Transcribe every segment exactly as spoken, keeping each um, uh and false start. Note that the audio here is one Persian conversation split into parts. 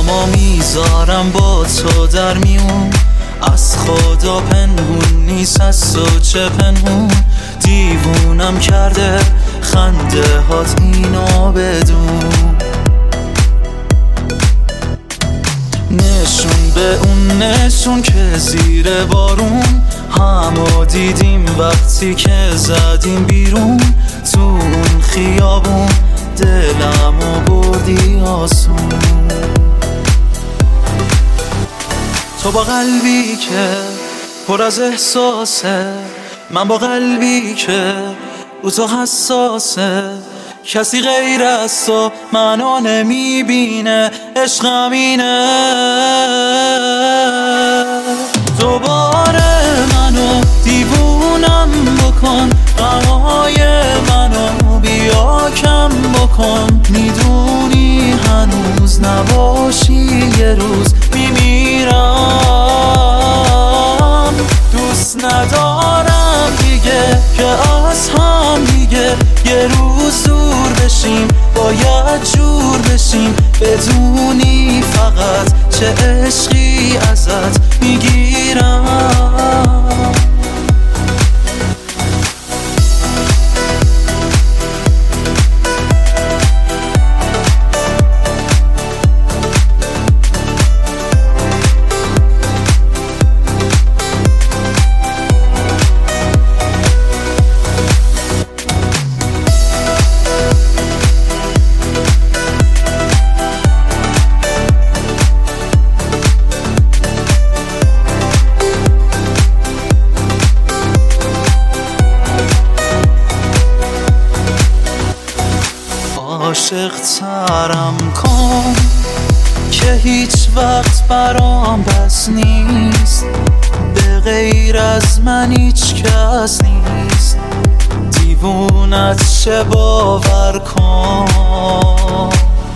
اما میذارم با تو در میون. از خدا پنهون نیست، از تو چه پنهون. دیوونم کرده خنده هات اینو بدون. نشون به اون نشون که زیر بارون همو دیدیم وقتی که زدیم بیرون. تو اون خیابون دلمو بردی آسون. تو با قلبی که پر از احساسه، من با قلبی که رو تو حساسه. کسی غیر از تو منو نمیبینه، عشقم اینه. دوباره منو دیوونم بکن، غمای منو بیا کم بکن. میدونی هنوز نباشی یه روز میمیرم. دوست ندارم دیگه که از هم دیگه یه روز دور بشیم، باید جور بشیم. بدونی فقط چه عشقی ازت میگیرم. عاشق ترم کن که هیچ وقت برام بس نیست. به غیر از من هیچ کس نیست. دیوونت چه باور کن.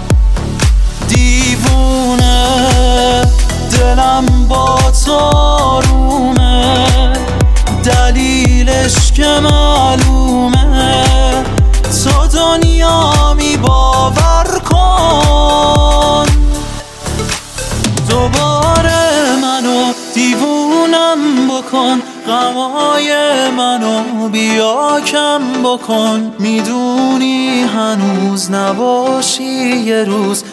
دیوونه دلم با تو آرومه، دلیلش که معلومه. تو دنیا می باور کن. دوباره منو دیوونم بکن، غمای منو بیا کم بکن. میدونی هنوز نباشی یه روز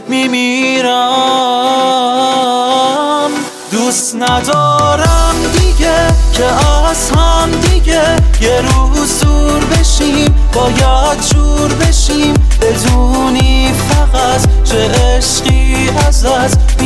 میمیرم. دوست ندارم دیگه که از هم دیگه یه روز دور بشیم، باید جور بشیم. بدونی فقط چه عشقی ازت